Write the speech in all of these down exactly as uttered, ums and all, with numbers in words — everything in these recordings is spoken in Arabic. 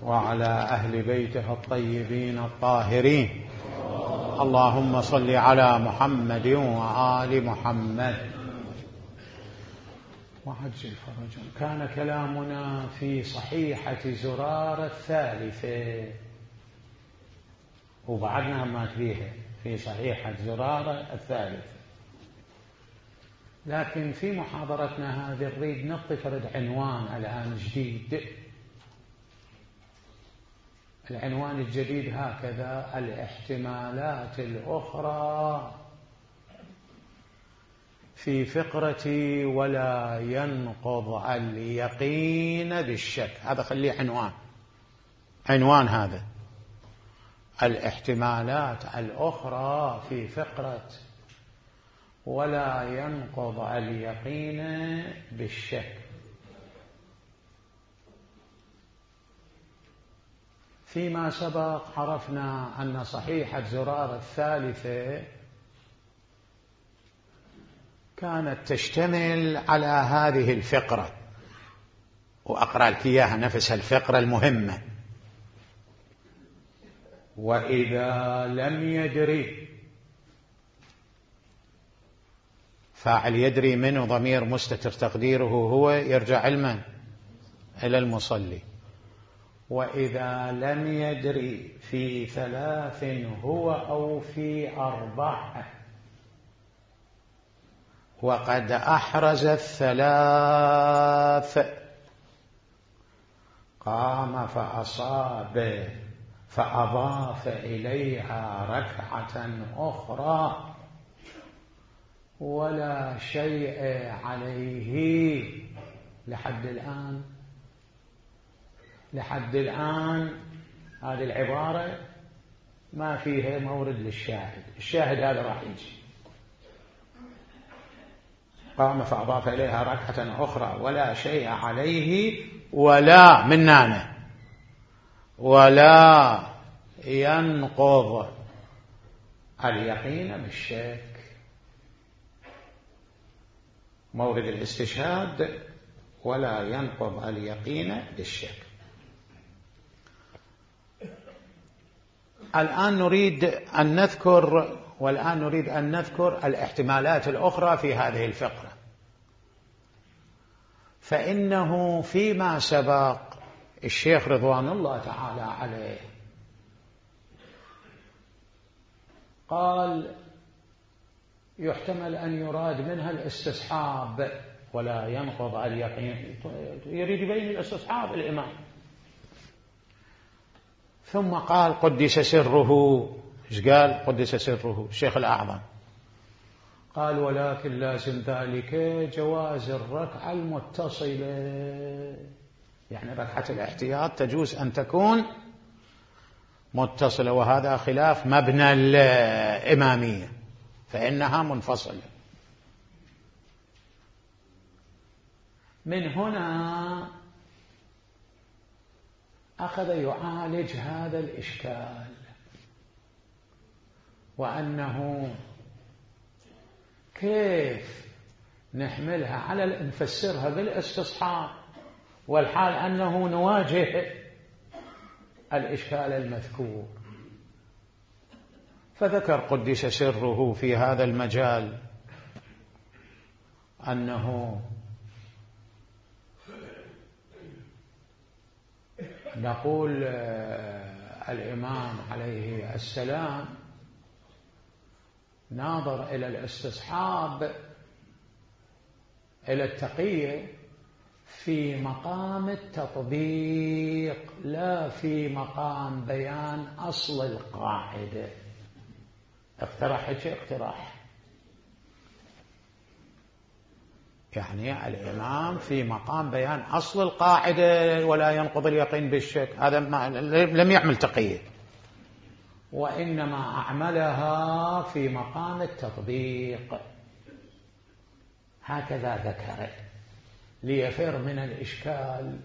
وعلى أهل بيته الطيبين الطاهرين. اللهم صل على محمد وآل محمد وعجل فرجهم. كان كلامنا في صحيحة زرارة الثالثة وبعدنا ما فيها في صحيحة زرارة الثالثة، لكن في محاضرتنا هذه نريد نعطي فرد عنوان الآن جديد. العنوان الجديد هكذا: الاحتمالات الأخرى في فقرة ولا ينقض اليقين بالشك. هذا خليه عنوان عنوان هذا الاحتمالات الأخرى في فقرة ولا ينقض اليقين بالشك. فيما سبق عرفنا أن صحيحة زرارة الثالثة كانت تشتمل على هذه الفقرة، وأقرأ لك إياها نفس الفقرة المهمة: وإذا لم يدري. فاعل يدري منه ضمير مستتر تقديره هو يرجع علما إلى المصلي. وإذا لم يدري في ثلاث هو أو في أربع وقد أحرز الثلاث قام فأصاب فأضاف إليها ركعة أخرى ولا شيء عليه. لحد الآن لحد الآن هذه العبارة ما فيها مورد للشاهد. الشاهد هذا راح يجي: قام فأضاف إليها ركعة أخرى ولا شيء عليه ولا منانا ولا ينقض اليقين بالشك. مورد الاستشهاد ولا ينقض اليقين بالشك. الآن نريد أن نذكر والآن نريد أن نذكر الاحتمالات الأخرى في هذه الفقرة. فإنه فيما سبق الشيخ رضوان الله تعالى عليه قال يحتمل أن يراد منها الاستصحاب ولا ينقض اليقين، يريد يبين الاستصحاب الإمام. ثم قال قدس سره. ايش قال؟ قدس سره الشيخ الأعظم قال ولكن لازم ذلك جواز الركعة المتصلة، يعني ركعة الاحتياط تجوز أن تكون متصلة، وهذا خلاف مبنى الإمامية فإنها منفصلة. من هنا أخذ يعالج هذا الإشكال، وأنه كيف نحملها على نفسرها بالاستصحاب والحال أنه نواجه الإشكال المذكور. فذكر قدس سره في هذا المجال أنه نقول الإمام عليه السلام ناظر إلى الاستصحاب إلى التقية في مقام التطبيق لا في مقام بيان أصل القاعدة. اقترح شيء اقتراح يعني الإمام في مقام بيان أصل القاعدة ولا ينقض اليقين بالشك، هذا ما لم يعمل تقية، وإنما أعملها في مقام التطبيق. هكذا ذكر ليفر من الإشكال،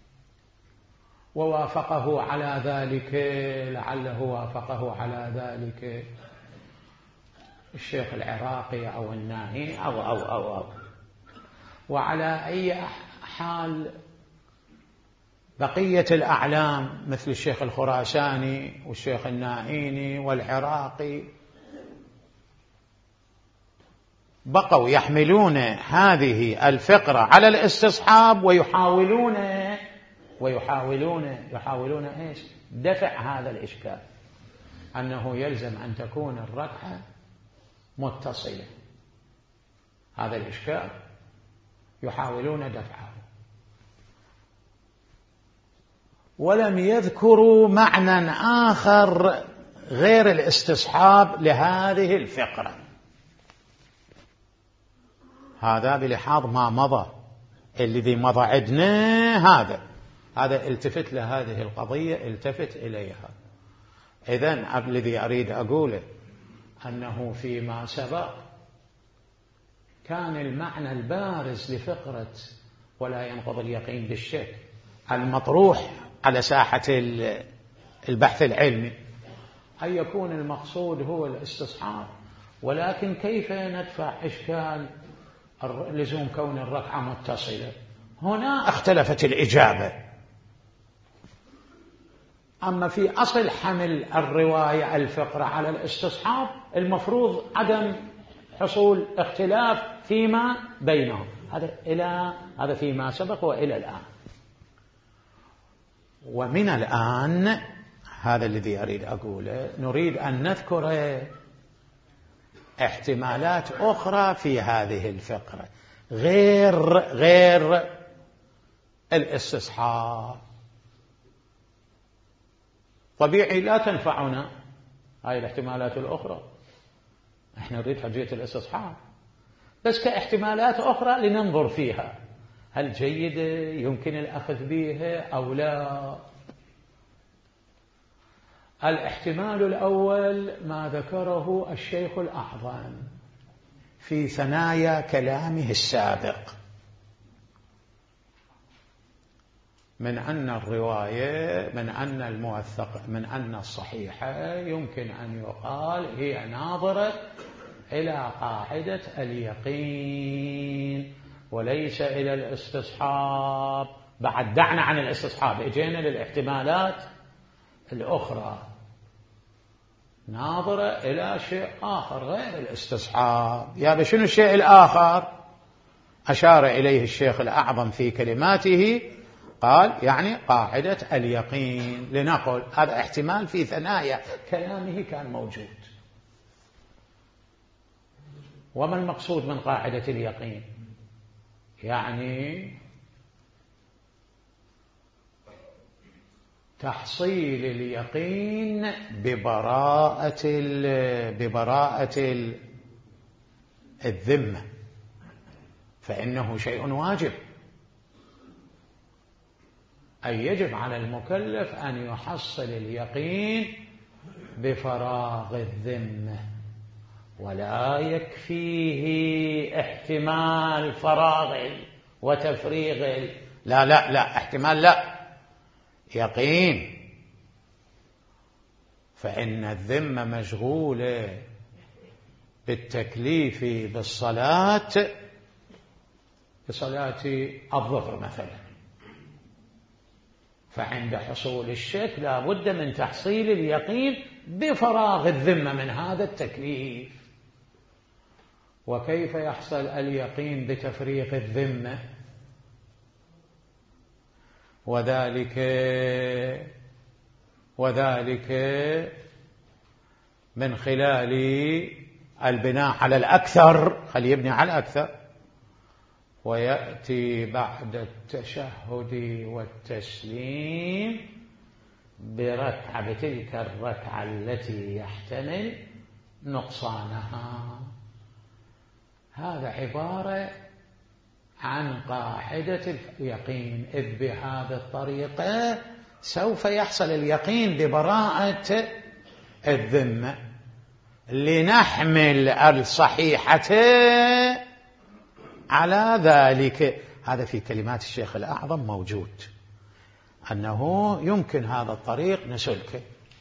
ووافقه على ذلك، لعله وافقه على ذلك الشيخ العراقي أو الناهي أو أو أو, أو. وعلى أي حال بقية الأعلام مثل الشيخ الخراساني والشيخ النائيني والعراقي بقوا يحملون هذه الفقرة على الاستصحاب ويحاولون ويحاولون يحاولون ايش؟ دفع هذا الإشكال، أنه يلزم أن تكون الركعة متصلة. هذا الإشكال يحاولون دفعه، ولم يذكروا معنى آخر غير الاستصحاب لهذه الفقرة. هذا بلحاظ ما مضى، الذي مضى عندنا هذا هذا التفت لهذه القضية، التفت إليها. إذن الذي أريد أقوله أنه فيما سبق كان المعنى البارز لفقرة ولا ينقض اليقين بالشك المطروح على ساحة البحث العلمي أن يكون المقصود هو الاستصحاب، ولكن كيف ندفع إشكال لزوم كون الركعة متصلة؟ هنا اختلفت الإجابة. أما في أصل حمل الرواية الفقرة على الاستصحاب المفروض عدم حصول اختلاف فيما بينهم. هذا إلى هذا فيما سبق وإلى الآن. ومن الآن هذا الذي أريد أقوله، نريد أن نذكر احتمالات أخرى في هذه الفقرة غير غير الاستصحاب. طبيعي لا تنفعنا هاي الاحتمالات الأخرى، احنا نريد حجية الاستصحاب، بس كاحتمالات أخرى لننظر فيها هل جيدة يمكن الأخذ بها أو لا. الاحتمال الأول ما ذكره الشيخ الأعظم في ثنايا كلامه السابق من أن الرواية من أن الموثق من أن الصحيحة يمكن أن يقال هي ناظرة إلى قاعدة اليقين وليس إلى الاستصحاب. بعد دعنا عن الاستصحاب، اجينا للاحتمالات الأخرى ناظرة إلى شيء آخر غير الاستصحاب. يا بشنو الشيء الآخر؟ أشار إليه الشيخ الأعظم في كلماته، قال يعني قاعدة اليقين. لنقل هذا احتمال في ثنايا كلامه كان موجود. وما المقصود من قاعدة اليقين؟ يعني تحصيل اليقين ببراءة ببراءة الذمة، فإنه شيء واجب، أي يجب على المكلف أن يحصل اليقين بفراغ الذمة، ولا يكفيه احتمال فراغ وتفريغ. لا لا لا احتمال لا، يقين. فإن الذمة مشغولة بالتكليف بالصلاة بصلاة الظهر مثلا، فعند حصول الشك لا بد من تحصيل اليقين بفراغ الذمة من هذا التكليف. وكيف يحصل اليقين بتفريغ الذمة؟ وذلك وذلك من خلال البناء على الأكثر. خلي يبني على الأكثر، ويأتي بعد التشهد والتسليم بركعة بتلك الركعة التي يحتمل نقصانها. هذا عبارة عن قاعدة اليقين، إذ بهذه الطريقة سوف يحصل اليقين ببراءة الذمة لنحمل الصحيحة على ذلك. هذا في كلمات الشيخ الأعظم موجود، أنه يمكن هذا الطريق نسلكه.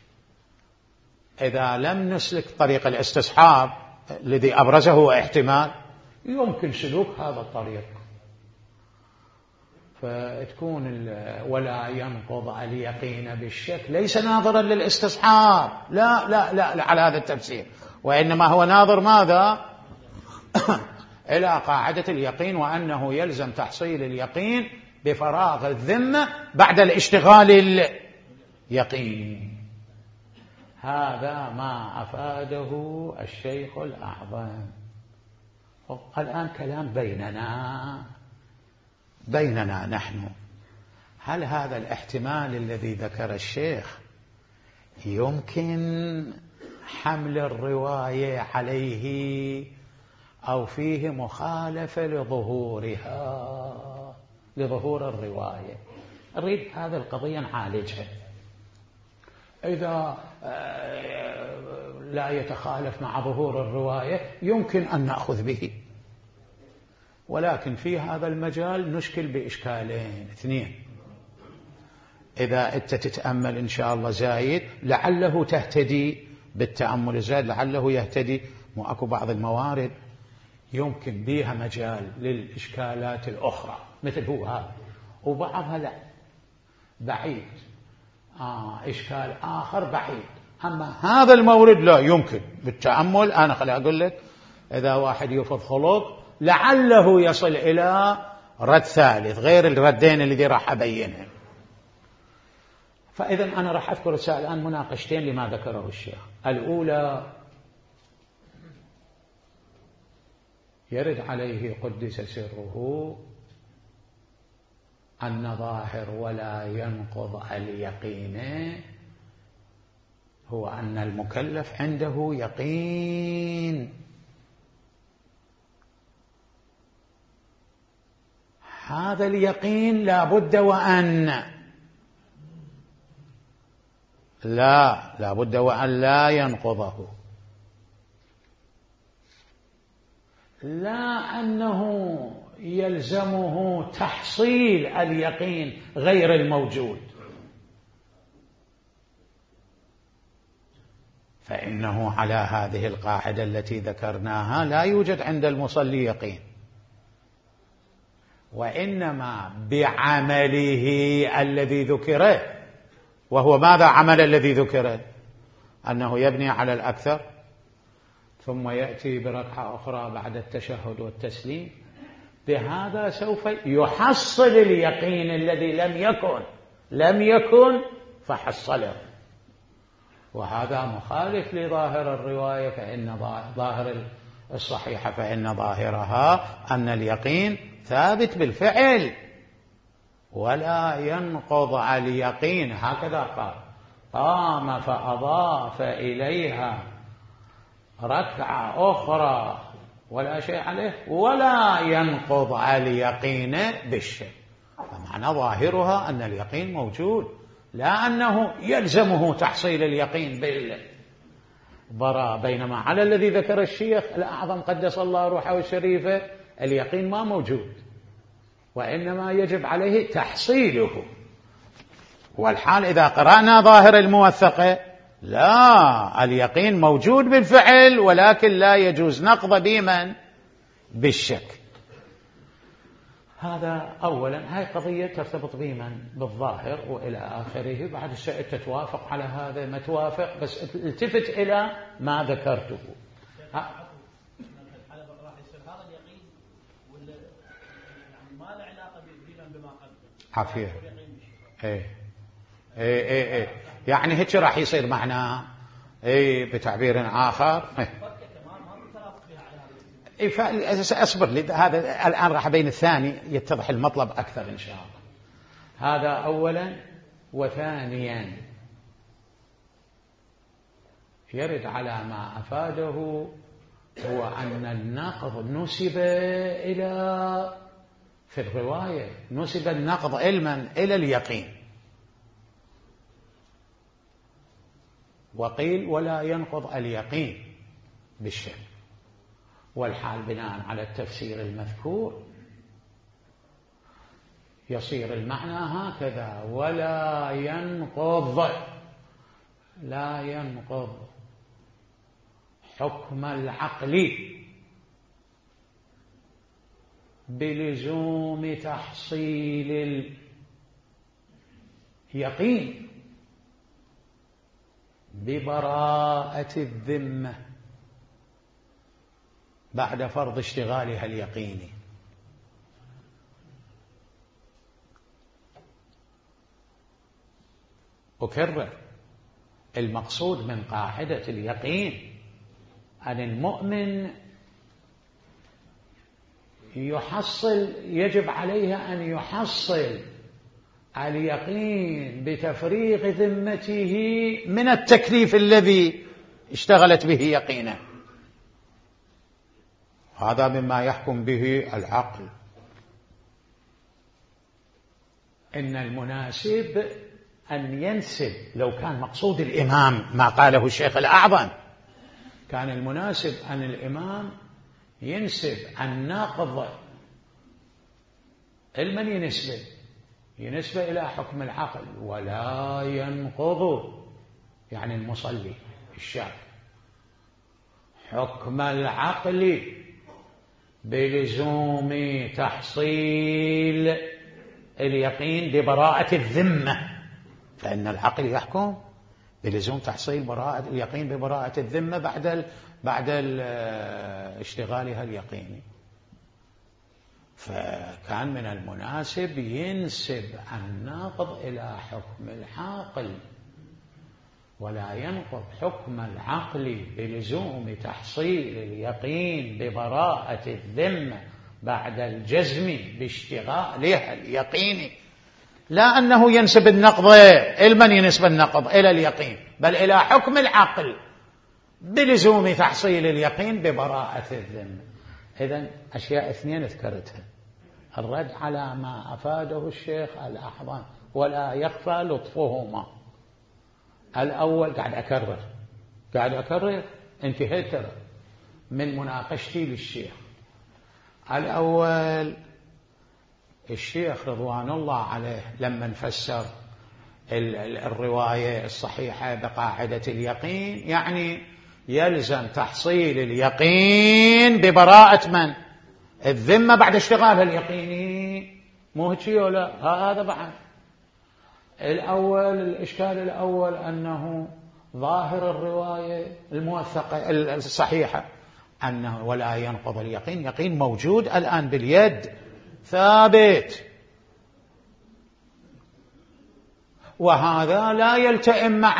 إذا لم نسلك طريق الاستصحاب الذي أبرزه احتمال، يمكن سلوك هذا الطريق. فتكون ولا ينقض اليقين بالشك ليس ناظرا للاستصحاب، لا لا لا, لا على هذا التفسير، وإنما هو ناظر ماذا إلى قاعدة اليقين، وأنه يلزم تحصيل اليقين بفراغ الذمة بعد الاشتغال اليقيني. هذا ما أفاده الشيخ الأعظم. الآن كلام بيننا بيننا نحن، هل هذا الاحتمال الذي ذكر الشيخ يمكن حمل الرواية عليه أو فيه مخالفة لظهورها لظهور الرواية؟ نريد هذه القضية نعالجها. إذا لا يتخالف مع ظهور الرواية يمكن أن نأخذ به، ولكن في هذا المجال نشكل بإشكالين اثنين. إذا أنت تتأمل إن شاء الله زايد لعله تهتدي بالتأمل الزايد، لعله يهتدي، وأكو بعض الموارد يمكن بها مجال للإشكالات الأخرى مثل هو هذا، وبعضها لا بعيد، آه إشكال آخر بعيد. أما هذا المورد لا يمكن بالتأمل. أنا خلي أقول لك، إذا واحد يفض خلق لعله يصل إلى رد ثالث غير الردين الذي راح أبينهم. فإذا أنا راح أذكر الآن مناقشتين لما ذكره الشيخ. الأولى، يرد عليه قدس سره أن ظاهر ولا ينقض اليقين هو أن المكلف عنده يقين. هذا اليقين لا بد وأن لا لا بد وأن لا ينقضه، لا أنه يلزمه تحصيل اليقين غير الموجود، فإنه على هذه القاعدة التي ذكرناها لا يوجد عند المصلي يقين، وإنما بعمله الذي ذكره. وهو ماذا عمل الذي ذكره؟ أنه يبني على الأكثر ثم يأتي بركعة أخرى بعد التشهد والتسليم، بهذا سوف يحصل اليقين الذي لم يكن لم يكن فحصله. وهذا مخالف لظاهر الرواية، فإن ظاهر الصحيحة فإن ظاهرها أن اليقين ثابت بالفعل ولا ينقض اليقين. هكذا قال: قام فأضاف إليها ركعة أخرى ولا شيء عليه ولا ينقض اليقين بالشيء. فمعنى ظاهرها أن اليقين موجود، لا أنه يلزمه تحصيل اليقين بالبراء. بينما على الذي ذكر الشيخ الأعظم قدس الله روحه الشريفة اليقين ما موجود، وإنما يجب عليه تحصيله. والحال إذا قرأنا ظاهر الموثقة لا، اليقين موجود بالفعل، ولكن لا يجوز نقض بمن بالشك. هذا أولا، هاي قضية ترتبط بمن بالظاهر وإلى آخره. بعد الشيء تتوافق على هذا ما توافق، بس التفت إلى ما ذكرته. عافية. ايه ايه ايه ايه يعني هيك راح يصير معناه ايه بتعبير آخر. ايه فاصبر لي، هذا الآن راح بين الثاني يتضح المطلب أكثر إن شاء الله. هذا أولا. وثانيا، يرد على ما أفاده هو أن النقض نسب إلى في الرواية نسب النقض علما إلى اليقين، وقيل ولا ينقض اليقين بالشك. والحال بناء على التفسير المذكور يصير المعنى هكذا: ولا ينقض لا ينقض حكم العقل بلزوم تحصيل اليقين ببراءة الذمة بعد فرض اشتغالها اليقيني. أكرر، المقصود من قاعدة اليقين أن المؤمن يحصل، يجب عليه أن يحصل اليقين بتفريغ ذمته من التكليف الذي اشتغلت به يقينا. هذا مما يحكم به العقل. إن المناسب أن ينسب، لو كان مقصود الإمام ما قاله الشيخ الأعظم، كان المناسب أن الإمام ينسب النقض المن ينسبه ينسبه إلى حكم العقل، ولا ينقض يعني المصلي الشاب حكم العقل بلزوم تحصيل اليقين ببراءة الذمة، فإن العقل يحكم بلزوم تحصيل براءة اليقين ببراءة الذمة بعد ال بعد ال اشتغالها اليقيني. فكان من المناسب ينسب النقض إلى حكم العقل، ولا ينقض حكم العقل بلزوم تحصيل اليقين ببراءة الذمة بعد الجزم باشتغالها اليقيني. لا أنه ينسب النقض، المن ينسب النقض إلى اليقين، بل إلى حكم العقل بلزوم تحصيل اليقين ببراءة الذمة. إذن أشياء اثنين ذكرتها: الرد على ما أفاده الشيخ الأعظم ولا يخفى لطفهما. الأول قاعد أكرر قاعد أكرر انتهيت ترى من مناقشتي للشيخ. الأول، الشيخ رضوان الله عليه لما نفسر الرواية الصحيحة بقاعدة اليقين، يعني يلزم تحصيل اليقين ببراءة من؟ الذمة بعد اشتغالها اليقيني. مو هيك ولا هذا بعد؟ الأول، الإشكال الأول أنه ظاهر الرواية الموثقة الصحيحة أنه ولا ينقض اليقين، يقين موجود الآن باليد ثابت، وهذا لا يلتئم مع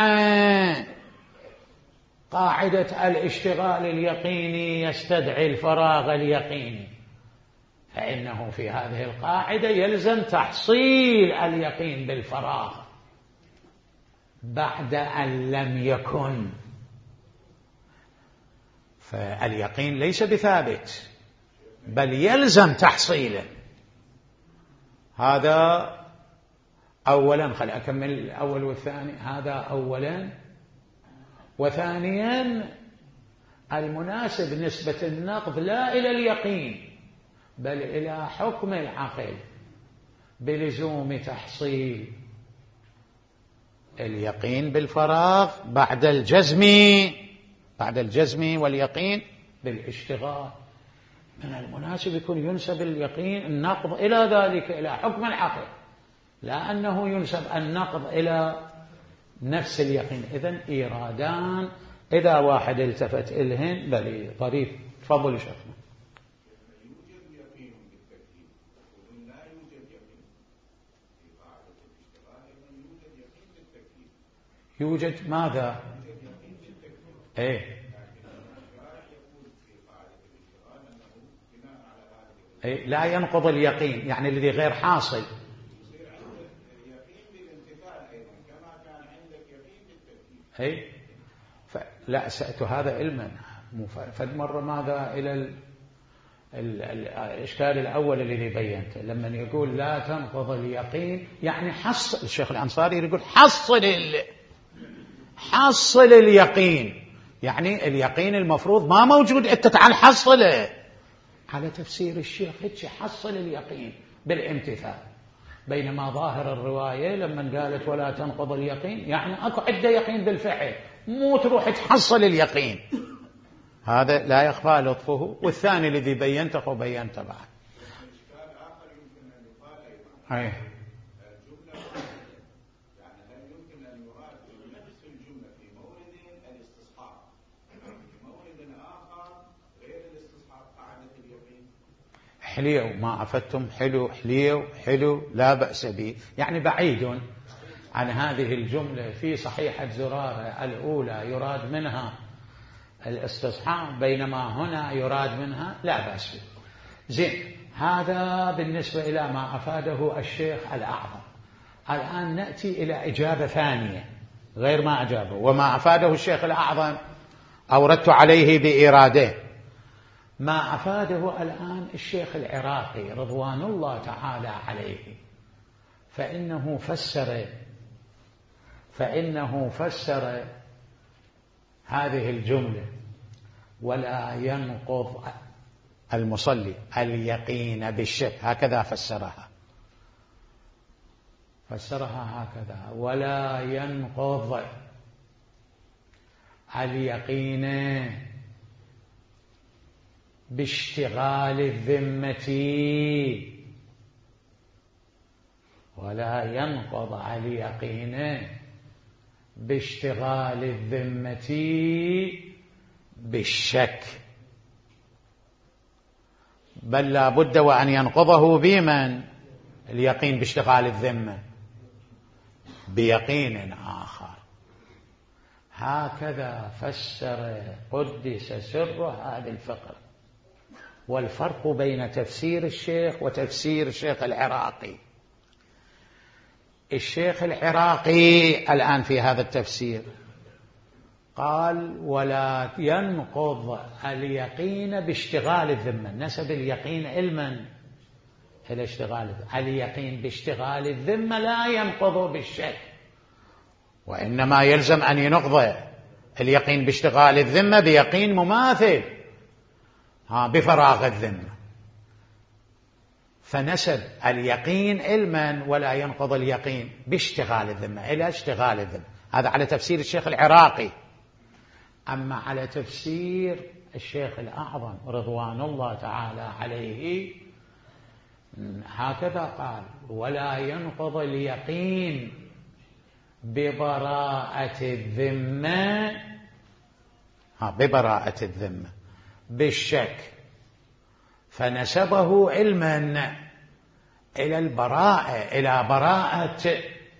قاعدة الاشتغال اليقيني يستدعي الفراغ اليقيني، فإنه في هذه القاعدة يلزم تحصيل اليقين بالفراغ بعد أن لم يكن. فاليقين ليس بثابت بل يلزم تحصيله. هذا أولا، خل أكمل الأول والثاني. هذا أولا. وثانيا، المناسب نسبة النقض لا إلى اليقين بل إلى حكم العقل بلزوم تحصيل اليقين بالفراغ بعد الجزم بعد الجزم واليقين بالاشتغال. من المناسب يكون ينسب اليقين النقض إلى ذلك، إلى حكم العقل، لا أنه ينسب النقض إلى نفس اليقين. إذن إيرادان إذا واحد التفت إلهن بل طريف. تفضل شيخنا. يوجد ماذا؟ ايه ايه لا ينقض اليقين، يعني الذي غير حاصل. ايه لا سأت هذا علما فد مرة. ماذا إلى ال... ال... الإشكال الأول الذي بينته لما يقول لا تنقض اليقين، يعني حصل. الشيخ الأنصاري يقول حصل ال... حصل اليقين، يعني اليقين المفروض ما موجود، أنت تعال حصله. على تفسير الشيخ هيك حصل اليقين بالامتثال، بينما ظاهر الرواية لما قالت ولا تنقض اليقين يعني أكو عدة يقين بالفعل، مو تروح تحصل اليقين. هذا لا يخفى لطفه. والثاني الذي بينته وبينته بعد أي. الجملة يعني هل يمكن أن يراد نفس الجملة في مورد الاستصحاب في مورد آخر غير الاستصحاب قاعدة اليقين؟ حليو ما أفدتم، حلو حليو حلو لا بأس به، يعني بعيد عن هذه الجملة. في صحيحة زرارة الأولى يراد منها الاستصحاب، بينما هنا يراد منها لا بأس به. زين، هذا بالنسبة إلى ما أفاده الشيخ الأعظم. الآن نأتي إلى إجابة ثانية غير ما أجابه، وما أفاده الشيخ الأعظم أوردت عليه بإراده. ما أفاده الآن الشيخ العراقي رضوان الله تعالى عليه، فإنه فسر فإنه فسر هذه الجملة ولا ينقض المصلي اليقين بالشك، هكذا فسرها فسرها هكذا: ولا ينقض اليقين باشتغال الذمة، ولا ينقض اليقين باشتغال الذمة بالشك، بل لا بد وأن ينقضه بمن؟ اليقين باشتغال الذمة بيقين آخر. هكذا فسر قدس سره هذه الفقرة. والفرق بين تفسير الشيخ وتفسير الشيخ العراقي: الشيخ العراقي الآن في هذا التفسير قال ولا ينقض اليقين باشتغال الذمة، نسب اليقين علما إلى اشتغال اليقين باشتغال الذمة، لا ينقض بالشك، وإنما يلزم أن ينقض اليقين باشتغال الذمة بيقين مماثل ها بفراغ الذمة. فنسب اليقين علما ولا ينقض اليقين باشتغال الذمة إلى اشتغال الذمة. هذا على تفسير الشيخ العراقي. أما على تفسير الشيخ الأعظم رضوان الله تعالى عليه هكذا قال: ولا ينقض اليقين ببراءة الذمة، ها ببراءة الذمة بالشك، فنسبه علما إلى البراءة، إلى براءة،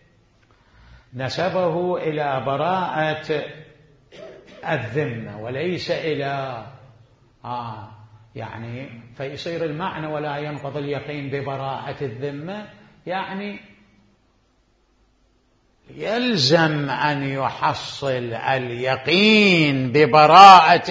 نسبه إلى براءة الذمة وليس إلى آه يعني فيصير المعنى ولا ينقض اليقين ببراءة الذمة، يعني يلزم أن يحصل اليقين ببراءة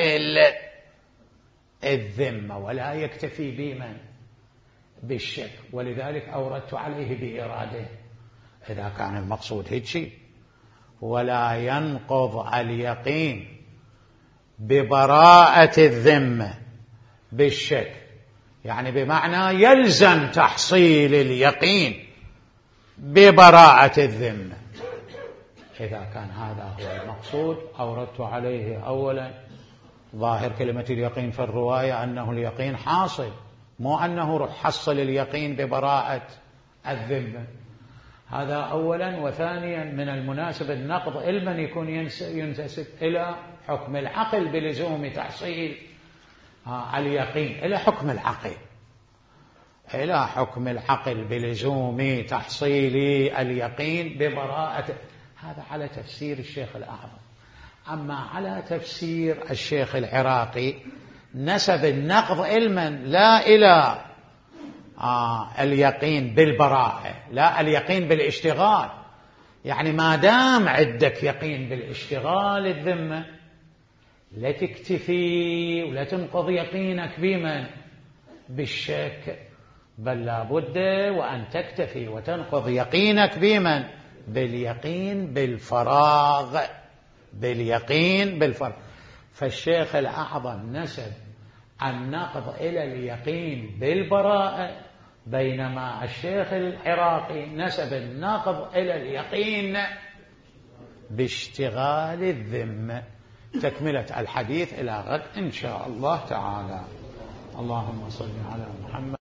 الذمة ولا يكتفي بمن؟ بالشك. ولذلك أوردت عليه بإراده إذا كان المقصود هيك: ولا ينقض اليقين ببراءة الذمة بالشك، يعني بمعنى يلزم تحصيل اليقين ببراءة الذمة. إذا كان هذا هو المقصود أوردت عليه أولا ظاهر كلمة اليقين في الرواية أنه اليقين حاصل، مو أنه رح حصل اليقين ببراءة الذمة. هذا أولا. وثانيا من المناسب النقض علما يكون ينتسب إلى حكم العقل بلزوم تحصيل اليقين، إلى حكم العقل، إلى حكم العقل بلزوم تحصيل اليقين ببراءة. هذا على تفسير الشيخ الأعظم. أما على تفسير الشيخ العراقي نسب النقض علما لا إلى آه اليقين بالبراءة، لا اليقين بالاشتغال. يعني ما دام عندك يقين بالاشتغال الذمة لا تكتفي ولا تنقض يقينك بمن؟ بالشك، بل لا بد وأن تكتفي وتنقض يقينك بمن؟ باليقين بالفراغ، باليقين بالفراغ. فالشيخ الأعظم نسب النقض إلى اليقين بالبراءة، بينما الشيخ العراقي نسب النقض إلى اليقين باشتغال الذمة. تكملة الحديث إلى غد إن شاء الله تعالى. اللهم صل على محمد.